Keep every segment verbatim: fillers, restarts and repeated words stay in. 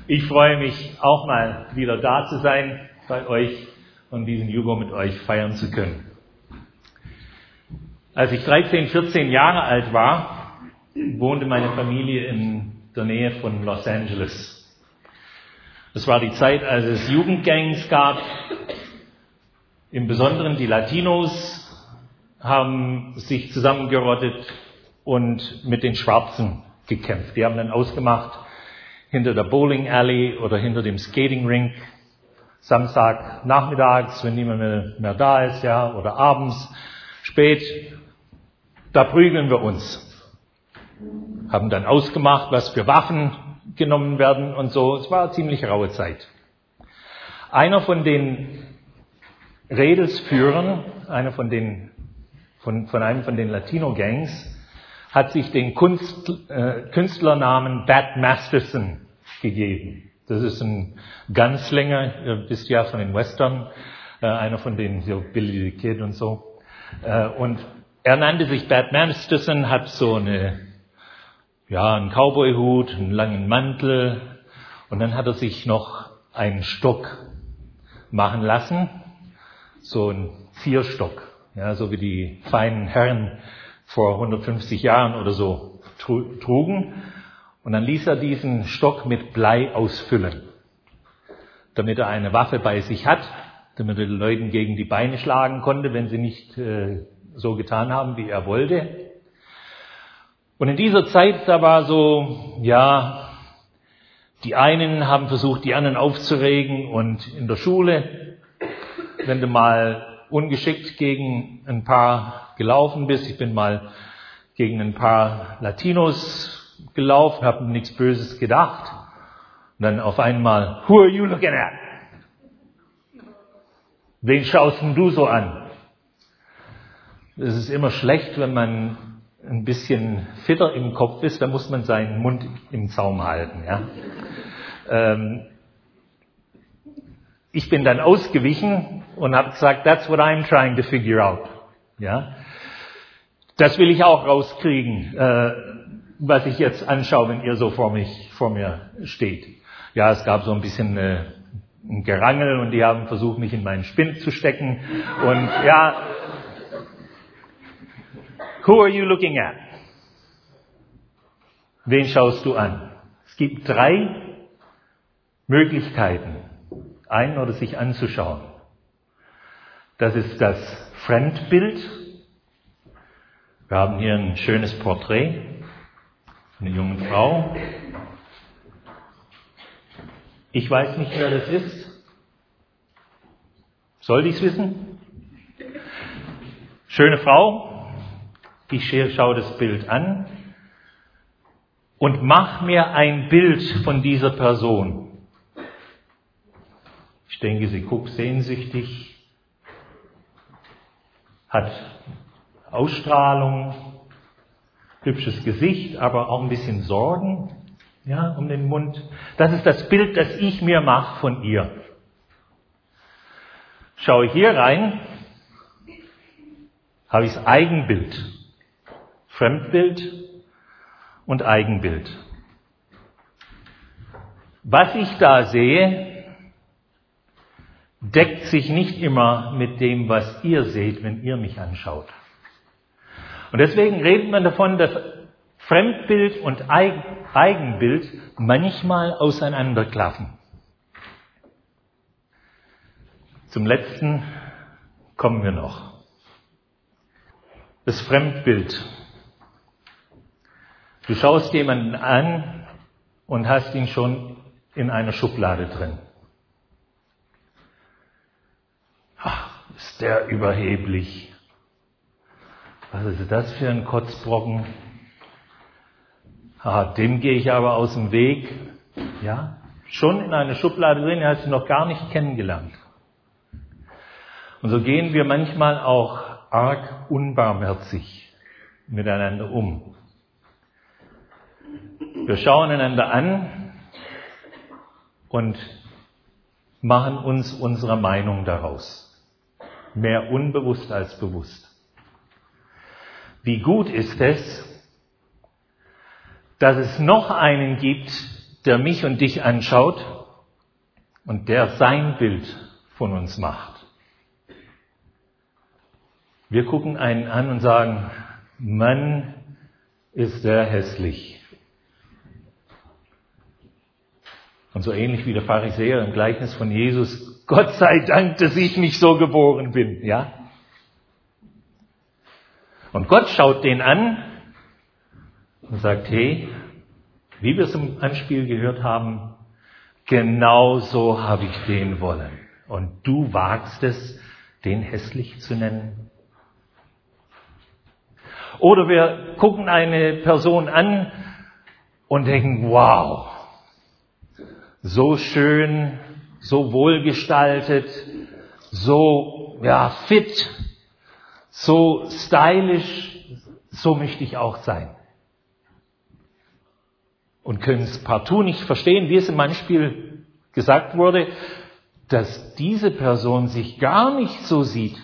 Ich freue mich auch mal wieder da zu sein bei euch und diesen Jugo mit euch feiern zu können. Als ich dreizehn, vierzehn Jahre alt war, wohnte meine Familie in der Nähe von Los Angeles. Das war die Zeit, als es Jugendgangs gab. Im Besonderen die Latinos haben sich zusammengerottet und mit den Schwarzen gekämpft. Die haben dann ausgemacht, hinter der Bowling Alley oder hinter dem Skating Rink, Samstag nachmittags, wenn niemand mehr, mehr da ist, ja, oder abends, spät, da prügeln wir uns. Haben dann ausgemacht, was für Waffen genommen werden und so. Es war eine ziemlich raue Zeit. Einer von den Redelsführern, einer von den, von, von einem von den Latino-Gangs, hat sich den Kunst, äh, Künstlernamen Bat Masterson gegeben. Das ist ein Gunslinger, ihr wisst ja von den Western, äh, einer von denen, so Billy the Kid und so. Äh, und er nannte sich Bat Masterson, hat so eine, ja, einen Cowboy-Hut, einen langen Mantel und dann hat er sich noch einen Stock machen lassen, so ein Vierstock, ja, so wie die feinen Herren vor hundertfünfzig Jahren oder so trugen. Und dann ließ er diesen Stock mit Blei ausfüllen, damit er eine Waffe bei sich hat, damit er den Leuten gegen die Beine schlagen konnte, wenn sie nicht äh, so getan haben, wie er wollte. Und in dieser Zeit, da war so, ja, die einen haben versucht, die anderen aufzuregen, und in der Schule, wenn du mal ungeschickt gegen ein paar gelaufen bist, ich bin mal gegen ein paar Latinos gelaufen, habe nichts Böses gedacht, und dann auf einmal, who are you looking at? Wen schaust denn du so an? Es ist immer schlecht, wenn man ein bisschen fitter im Kopf ist, dann muss man seinen Mund im Zaum halten. Ja? Ähm, ich bin dann ausgewichen und habe gesagt, that's what I'm trying to figure out. Ja? Das will ich auch rauskriegen, äh, was ich jetzt anschaue, wenn ihr so vor mich, vor mir steht. Ja, es gab so ein bisschen äh, ein Gerangel und die haben versucht, mich in meinen Spind zu stecken. Und ja, who are you looking at? Wen schaust du an? Es gibt drei Möglichkeiten, einen oder sich anzuschauen. Das ist das Fremdbild. Wir haben hier ein schönes Porträt von einer jungen Frau. Ich weiß nicht, wer das ist. Soll ich es wissen? Schöne Frau. Ich schaue das Bild an und mach mir ein Bild von dieser Person. Ich denke, sie guckt sehnsüchtig, hat Ausstrahlung, hübsches Gesicht, aber auch ein bisschen Sorgen, ja, um den Mund. Das ist das Bild, das ich mir mache von ihr. Schaue ich hier rein, habe ich das Eigenbild. Fremdbild und Eigenbild. Was ich da sehe, deckt sich nicht immer mit dem, was ihr seht, wenn ihr mich anschaut. Und deswegen redet man davon, dass Fremdbild und Eigenbild manchmal auseinanderklaffen. Zum Letzten kommen wir noch. Das Fremdbild. Du schaust jemanden an und hast ihn schon in einer Schublade drin. Ach, ist der überheblich. Was ist das für ein Kotzbrocken? Ah, dem gehe ich aber aus dem Weg. Ja, schon in einer Schublade drin, er hast ihn noch gar nicht kennengelernt. Und so gehen wir manchmal auch arg unbarmherzig miteinander um. Wir schauen einander an und machen uns unsere Meinung daraus. Mehr unbewusst als bewusst. Wie gut ist es, dass es noch einen gibt, der mich und dich anschaut und der sein Bild von uns macht. Wir gucken einen an und sagen, Mann, ist der hässlich. Und so ähnlich wie der Pharisäer im Gleichnis von Jesus, Gott sei Dank, dass ich nicht so geboren bin, ja? Und Gott schaut den an und sagt, hey, wie wir es im Anspiel gehört haben, genau so habe ich den wollen. Und du wagst es, den hässlich zu nennen? Oder wir gucken eine Person an und denken, wow, so schön, so wohlgestaltet, so ja, fit, so stylisch, so möchte ich auch sein. Und können es partout nicht verstehen, wie es im Anspiel gesagt wurde, dass diese Person sich gar nicht so sieht.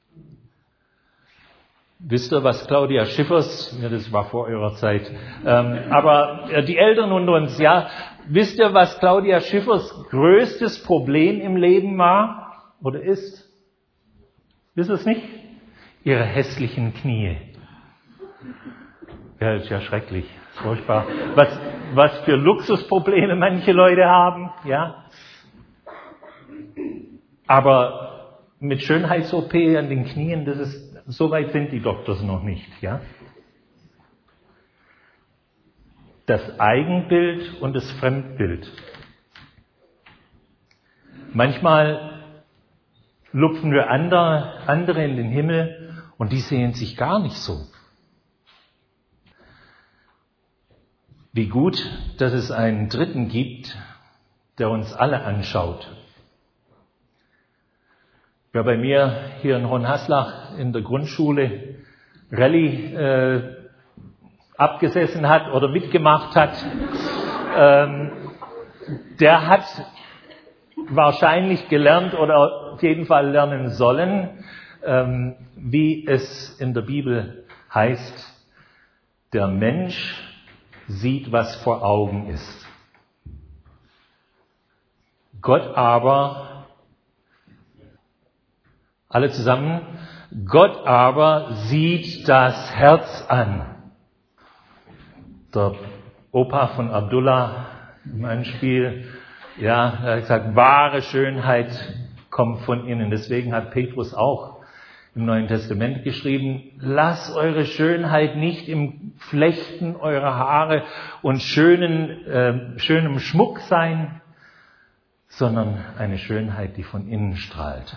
Wisst ihr, was Claudia Schiffers, ja, das war vor eurer Zeit, ähm, aber äh, die Eltern unter uns, ja, wisst ihr, was Claudia Schiffers größtes Problem im Leben war oder ist? Wisst ihr es nicht? Ihre hässlichen Knie. Ja, das ist ja schrecklich, furchtbar. Was, was für Luxusprobleme manche Leute haben, ja. Aber mit Schönheits-O P an den Knien, das ist, so weit sind die Doktors noch nicht, ja. Das Eigenbild und das Fremdbild. Manchmal lupfen wir andere, andere in den Himmel und die sehen sich gar nicht so. Wie gut, dass es einen Dritten gibt, der uns alle anschaut. Wer bei mir hier in Hohenhaslach in der Grundschule Rallye äh, abgesessen hat oder mitgemacht hat, ähm, der hat wahrscheinlich gelernt oder auf jeden Fall lernen sollen, ähm, wie es in der Bibel heißt, der Mensch sieht, was vor Augen ist. Gott aber Alle zusammen. Gott aber sieht das Herz an. Der Opa von Abdullah im Anspiel, ja, er hat gesagt, wahre Schönheit kommt von innen. Deswegen hat Petrus auch im Neuen Testament geschrieben, lasst eure Schönheit nicht im Flechten eurer Haare und schönen, äh, schönem Schmuck sein, sondern eine Schönheit, die von innen strahlt.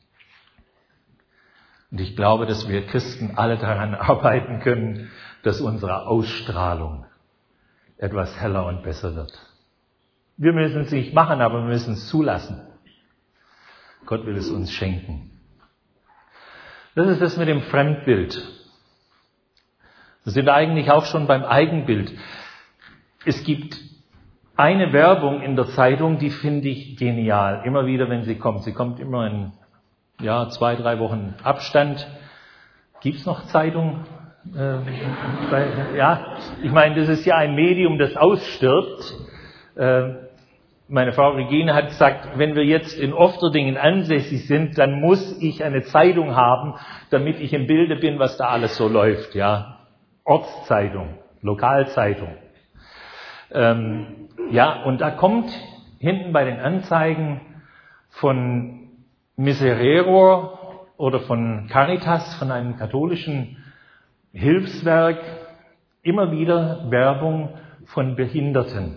Und ich glaube, dass wir Christen alle daran arbeiten können, dass unsere Ausstrahlung etwas heller und besser wird. Wir müssen es nicht machen, aber wir müssen es zulassen. Gott will es uns schenken. Das ist das mit dem Fremdbild. Wir sind eigentlich auch schon beim Eigenbild. Es gibt eine Werbung in der Zeitung, die finde ich genial. Immer wieder, wenn sie kommt. Sie kommt immer in ja, zwei, drei Wochen Abstand. Gibt es noch Zeitung? Äh, bei, ja, ich meine, das ist ja ein Medium, das ausstirbt. Äh, meine Frau Regine hat gesagt, wenn wir jetzt in Ofterdingen ansässig sind, dann muss ich eine Zeitung haben, damit ich im Bilde bin, was da alles so läuft. Ja, Ortszeitung, Lokalzeitung. Ähm, ja, und da kommt hinten bei den Anzeigen von Miserere oder von Caritas, von einem katholischen Hilfswerk, immer wieder Werbung von Behinderten.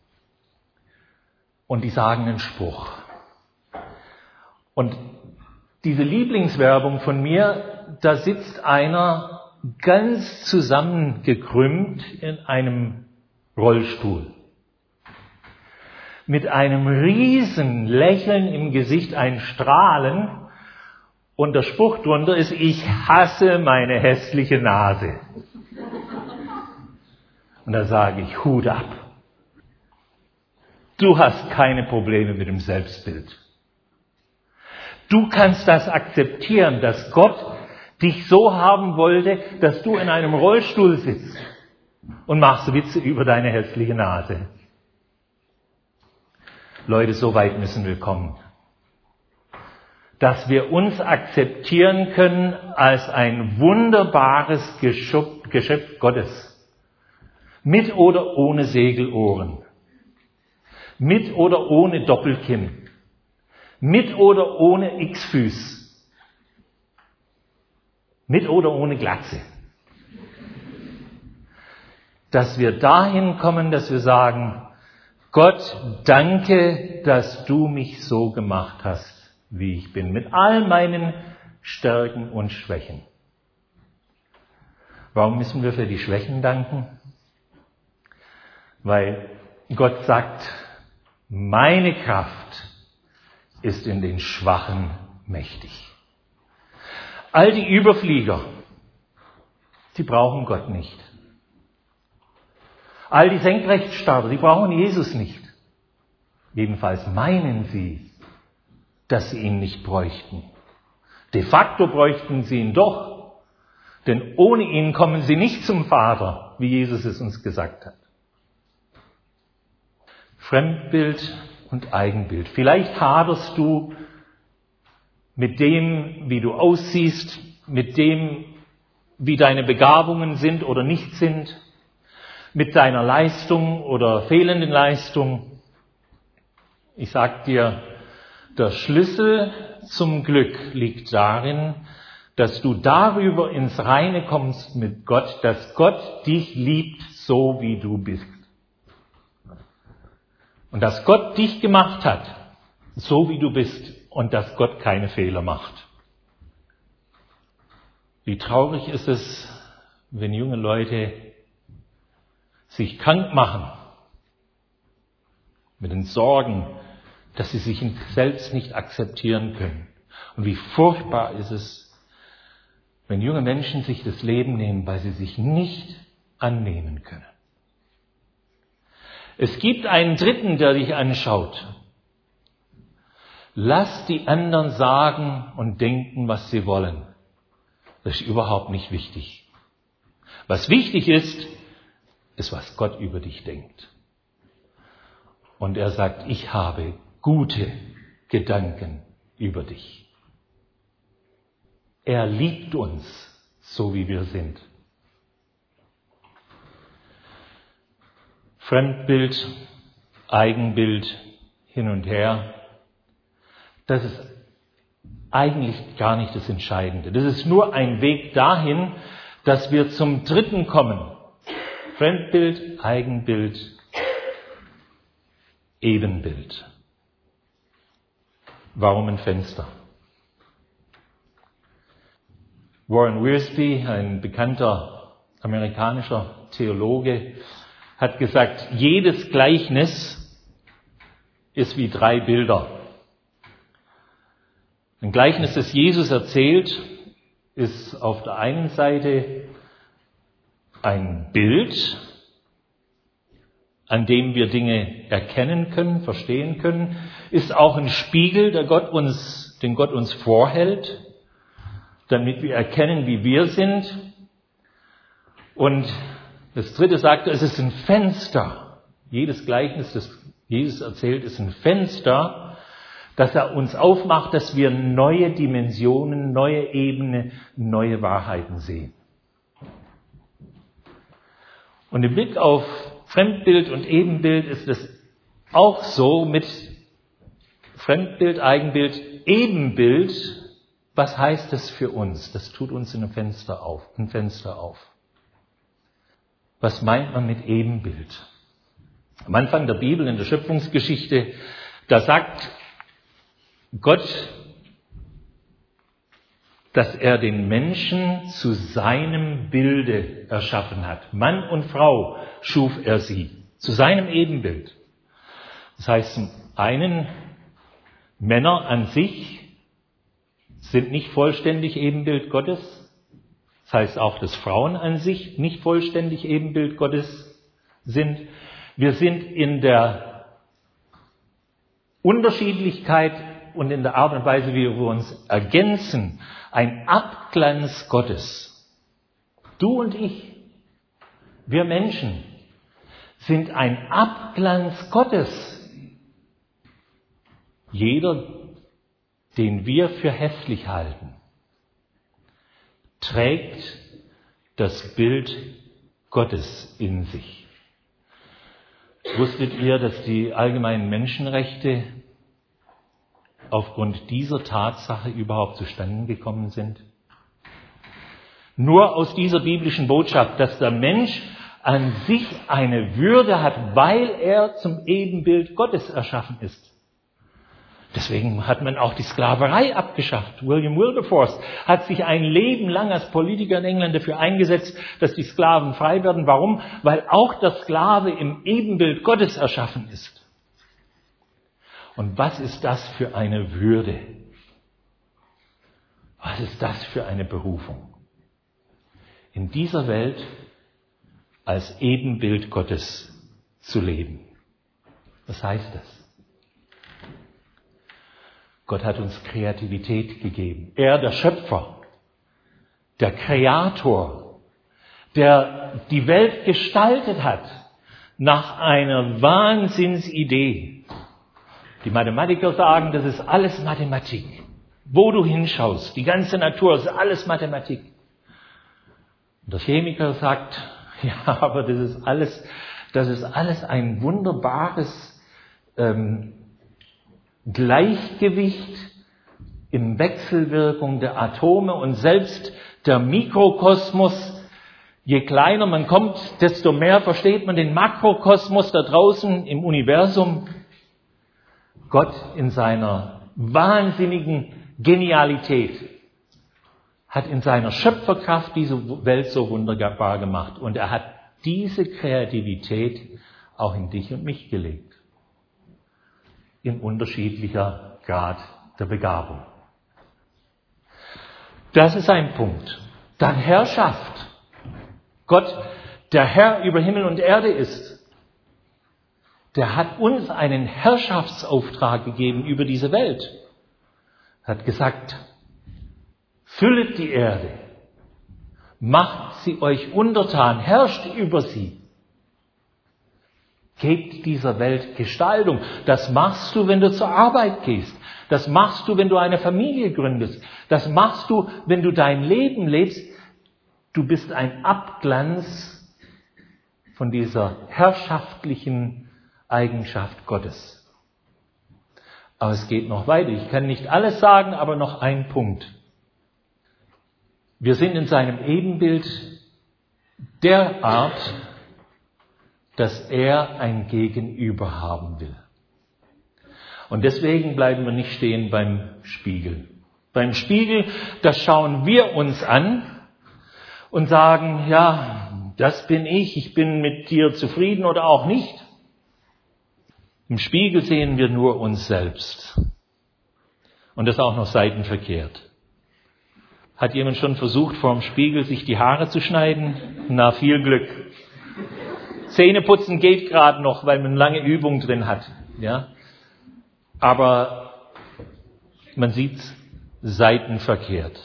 Und die sagen einen Spruch. Und diese Lieblingswerbung von mir, da sitzt einer ganz zusammengekrümmt in einem Rollstuhl. Mit einem riesen Lächeln im Gesicht, ein Strahlen. Und der Spruch drunter ist, ich hasse meine hässliche Nase. Und da sage ich, Hut ab. Du hast keine Probleme mit dem Selbstbild. Du kannst das akzeptieren, dass Gott dich so haben wollte, dass du in einem Rollstuhl sitzt und machst Witze über deine hässliche Nase. Leute, so weit müssen wir kommen. Dass wir uns akzeptieren können als ein wunderbares Geschöpf, Geschöpf Gottes. Mit oder ohne Segelohren. Mit oder ohne Doppelkinn. Mit oder ohne X-Füß. Mit oder ohne Glatze. Dass wir dahin kommen, dass wir sagen, Gott, danke, dass du mich so gemacht hast, wie ich bin, mit all meinen Stärken und Schwächen. Warum müssen wir für die Schwächen danken? Weil Gott sagt, meine Kraft ist in den Schwachen mächtig. All die Überflieger, die brauchen Gott nicht. All die Senkrechtstarter, die brauchen Jesus nicht. Jedenfalls meinen sie, dass sie ihn nicht bräuchten. De facto bräuchten sie ihn doch, denn ohne ihn kommen sie nicht zum Vater, wie Jesus es uns gesagt hat. Fremdbild und Eigenbild. Vielleicht haderst du mit dem, wie du aussiehst, mit dem, wie deine Begabungen sind oder nicht sind, mit deiner Leistung oder fehlenden Leistung. Ich sag dir, der Schlüssel zum Glück liegt darin, dass du darüber ins Reine kommst mit Gott, dass Gott dich liebt, so wie du bist. Und dass Gott dich gemacht hat, so wie du bist, und dass Gott keine Fehler macht. Wie traurig ist es, wenn junge Leute sich krank machen mit den Sorgen, dass sie sich selbst nicht akzeptieren können. Und wie furchtbar ist es, wenn junge Menschen sich das Leben nehmen, weil sie sich nicht annehmen können. Es gibt einen Dritten, der dich anschaut. Lass die anderen sagen und denken, was sie wollen. Das ist überhaupt nicht wichtig. Was wichtig ist, ist, was Gott über dich denkt. Und er sagt, ich habe gute Gedanken über dich. Er liebt uns, so wie wir sind. Fremdbild, Eigenbild, hin und her. Das ist eigentlich gar nicht das Entscheidende. Das ist nur ein Weg dahin, dass wir zum Dritten kommen. Fremdbild, Eigenbild, Ebenbild. Warum ein Fenster? Warren Wiersbe, ein bekannter amerikanischer Theologe, hat gesagt, jedes Gleichnis ist wie drei Bilder. Ein Gleichnis, das Jesus erzählt, ist auf der einen Seite ein Bild, an dem wir Dinge erkennen können, verstehen können, ist auch ein Spiegel, der Gott uns, den Gott uns vorhält, damit wir erkennen, wie wir sind. Und das Dritte sagt, es ist ein Fenster. Jedes Gleichnis, das Jesus erzählt, ist ein Fenster, dass er uns aufmacht, dass wir neue Dimensionen, neue Ebenen, neue Wahrheiten sehen. Und im Blick auf Fremdbild und Ebenbild ist es auch so mit Fremdbild, Eigenbild, Ebenbild. Was heißt das für uns? Das tut uns ein Fenster auf, ein Fenster auf. Was meint man mit Ebenbild? Am Anfang der Bibel, in der Schöpfungsgeschichte, da sagt Gott, dass er den Menschen zu seinem Bilde erschaffen hat. Mann und Frau schuf er sie, zu seinem Ebenbild. Das heißt, zum einen, Männer an sich sind nicht vollständig Ebenbild Gottes. Das heißt auch, dass Frauen an sich nicht vollständig Ebenbild Gottes sind. Wir sind in der Unterschiedlichkeit und in der Art und Weise, wie wir uns ergänzen, ein Abglanz Gottes. Du und ich, wir Menschen, sind ein Abglanz Gottes. Jeder, den wir für hässlich halten, trägt das Bild Gottes in sich. Wusstet ihr, dass die allgemeinen Menschenrechte aufgrund dieser Tatsache überhaupt zustande gekommen sind? Nur aus dieser biblischen Botschaft, dass der Mensch an sich eine Würde hat, weil er zum Ebenbild Gottes erschaffen ist. Deswegen hat man auch die Sklaverei abgeschafft. William Wilberforce hat sich ein Leben lang als Politiker in England dafür eingesetzt, dass die Sklaven frei werden. Warum? Weil auch der Sklave im Ebenbild Gottes erschaffen ist. Und was ist das für eine Würde? Was ist das für eine Berufung? In dieser Welt als Ebenbild Gottes zu leben. Was heißt das? Gott hat uns Kreativität gegeben. Er, der Schöpfer, der Kreator, der die Welt gestaltet hat nach einer Wahnsinnsidee. Die Mathematiker sagen, das ist alles Mathematik. Wo du hinschaust, die ganze Natur ist alles Mathematik. Und der Chemiker sagt, ja, aber das ist alles, das ist alles ein wunderbares ähm, Gleichgewicht in Wechselwirkung der Atome und selbst der Mikrokosmos. Je kleiner man kommt, desto mehr versteht man den Makrokosmos da draußen im Universum. Gott in seiner wahnsinnigen Genialität hat in seiner Schöpferkraft diese Welt so wunderbar gemacht. Und er hat diese Kreativität auch in dich und mich gelegt. In unterschiedlicher Grad der Begabung. Das ist ein Punkt. Dann Herrschaft. Gott, der Herr über Himmel und Erde ist, der hat uns einen Herrschaftsauftrag gegeben über diese Welt. Er hat gesagt, füllet die Erde, macht sie euch untertan, herrscht über sie. Gebt dieser Welt Gestaltung. Das machst du, wenn du zur Arbeit gehst. Das machst du, wenn du eine Familie gründest. Das machst du, wenn du dein Leben lebst. Du bist ein Abglanz von dieser herrschaftlichen Eigenschaft Gottes. Aber es geht noch weiter. Ich kann nicht alles sagen, aber noch ein Punkt. Wir sind in seinem Ebenbild derart, dass er ein Gegenüber haben will. Und deswegen bleiben wir nicht stehen beim Spiegel. Beim Spiegel, da schauen wir uns an und sagen, ja, das bin ich, ich bin mit dir zufrieden oder auch nicht. Im Spiegel sehen wir nur uns selbst. Und das auch noch seitenverkehrt. Hat jemand schon versucht, vor dem Spiegel sich die Haare zu schneiden? Na, viel Glück. Zähneputzen geht gerade noch, weil man lange Übung drin hat. Ja? Aber man sieht seitenverkehrt.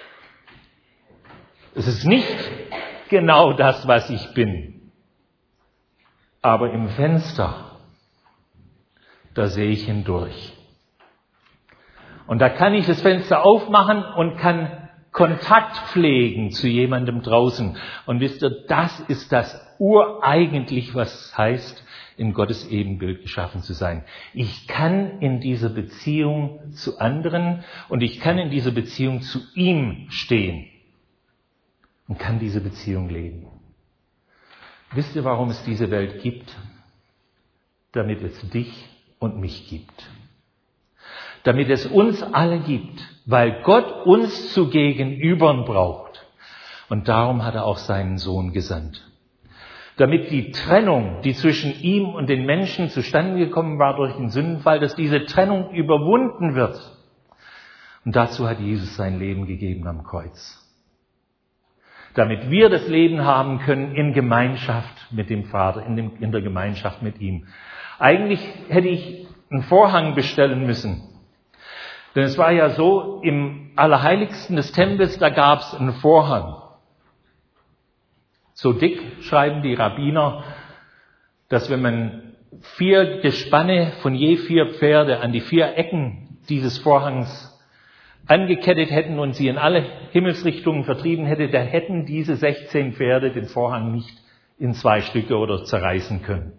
Es ist nicht genau das, was ich bin. Aber im Fenster, da sehe ich hindurch. Und da kann ich das Fenster aufmachen und kann Kontakt pflegen zu jemandem draußen. Und wisst ihr, das ist das ureigentlich, was heißt, in Gottes Ebenbild geschaffen zu sein. Ich kann in dieser Beziehung zu anderen und ich kann in dieser Beziehung zu ihm stehen und kann diese Beziehung leben. Wisst ihr, warum es diese Welt gibt? Damit es dich und mich gibt. Damit es uns alle gibt, weil Gott uns zu Gegenübern braucht. Und darum hat er auch seinen Sohn gesandt. Damit die Trennung, die zwischen ihm und den Menschen zustande gekommen war durch den Sündenfall, dass diese Trennung überwunden wird. Und dazu hat Jesus sein Leben gegeben am Kreuz. Damit wir das Leben haben können in Gemeinschaft mit dem Vater, in, dem, in der Gemeinschaft mit ihm. Eigentlich hätte ich einen Vorhang bestellen müssen. Denn es war ja so, im Allerheiligsten des Tempels, da gab es einen Vorhang. So dick, schreiben die Rabbiner, dass wenn man vier Gespanne von je vier Pferde an die vier Ecken dieses Vorhangs angekettet hätten und sie in alle Himmelsrichtungen vertrieben hätte, da hätten diese sechzehn Pferde den Vorhang nicht in zwei Stücke oder zerreißen können.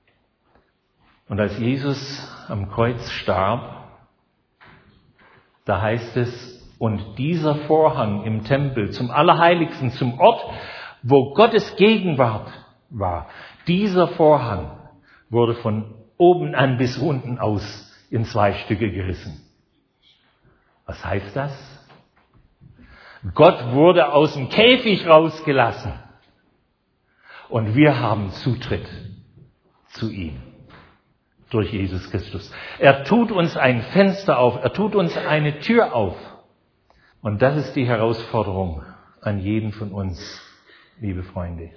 Und als Jesus am Kreuz starb, da heißt es, und dieser Vorhang im Tempel zum Allerheiligsten, zum Ort, wo Gottes Gegenwart war, dieser Vorhang wurde von oben an bis unten aus in zwei Stücke gerissen. Was heißt das? Gott wurde aus dem Käfig rausgelassen und wir haben Zutritt zu ihm durch Jesus Christus. Er tut uns ein Fenster auf, er tut uns eine Tür auf. Und das ist die Herausforderung an jeden von uns, liebe Freunde.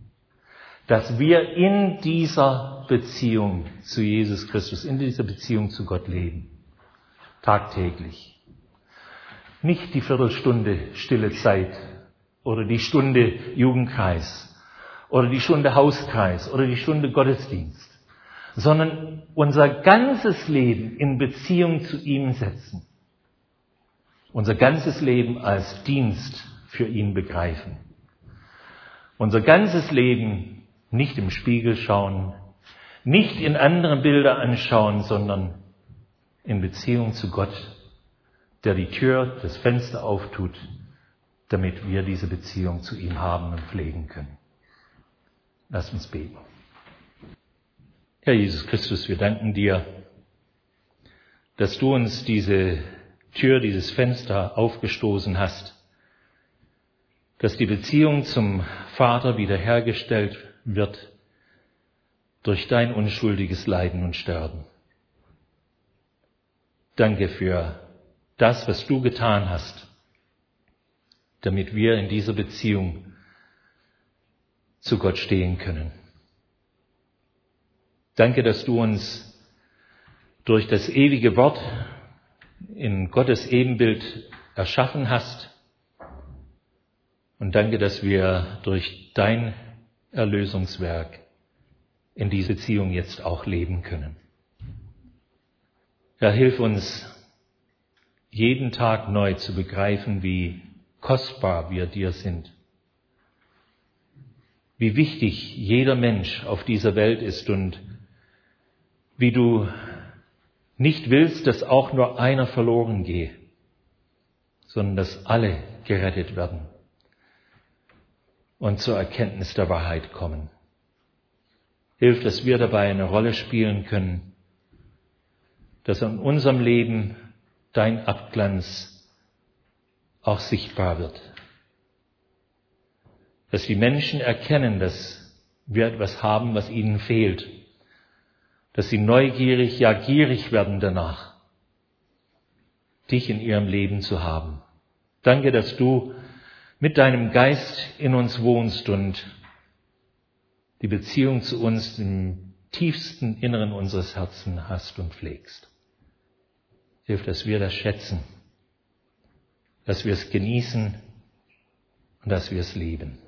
Dass wir in dieser Beziehung zu Jesus Christus, in dieser Beziehung zu Gott leben. Tagtäglich. Nicht die Viertelstunde stille Zeit oder die Stunde Jugendkreis oder die Stunde Hauskreis oder die Stunde Gottesdienst, sondern unser ganzes Leben in Beziehung zu ihm setzen. Unser ganzes Leben als Dienst für ihn begreifen. Unser ganzes Leben nicht im Spiegel schauen, nicht in andere Bilder anschauen, sondern in Beziehung zu Gott, der die Tür, das Fenster auftut, damit wir diese Beziehung zu ihm haben und pflegen können. Lass uns beten. Herr Jesus Christus, wir danken dir, dass du uns diese Tür, dieses Fenster aufgestoßen hast, dass die Beziehung zum Vater wiederhergestellt wird durch dein unschuldiges Leiden und Sterben. Danke für das, was du getan hast, damit wir in dieser Beziehung zu Gott stehen können. Danke, dass du uns durch das ewige Wort in Gottes Ebenbild erschaffen hast. Und danke, dass wir durch dein Erlösungswerk in diese Beziehung jetzt auch leben können. Herr, hilf uns, jeden Tag neu zu begreifen, wie kostbar wir dir sind. Wie wichtig jeder Mensch auf dieser Welt ist und wie du nicht willst, dass auch nur einer verloren gehe, sondern dass alle gerettet werden und zur Erkenntnis der Wahrheit kommen. Hilf, dass wir dabei eine Rolle spielen können, dass in unserem Leben dein Abglanz auch sichtbar wird. Dass die Menschen erkennen, dass wir etwas haben, was ihnen fehlt. Dass sie neugierig, ja gierig werden danach, dich in ihrem Leben zu haben. Danke, dass du mit deinem Geist in uns wohnst und die Beziehung zu uns im tiefsten Inneren unseres Herzens hast und pflegst. Hilf, dass wir das schätzen, dass wir es genießen und dass wir es lieben.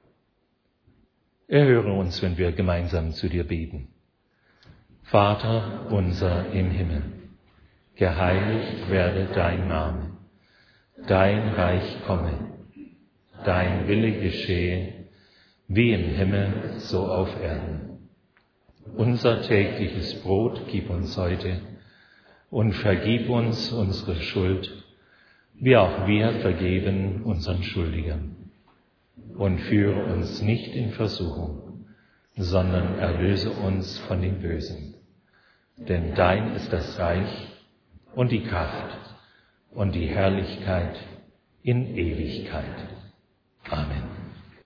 Erhöre uns, wenn wir gemeinsam zu dir beten. Vater unser im Himmel, geheiligt werde dein Name, dein Reich komme, dein Wille geschehe, wie im Himmel, so auf Erden. Unser tägliches Brot gib uns heute und vergib uns unsere Schuld, wie auch wir vergeben unseren Schuldigern. Und führe uns nicht in Versuchung, sondern erlöse uns von dem Bösen. Denn dein ist das Reich und die Kraft und die Herrlichkeit in Ewigkeit. Amen.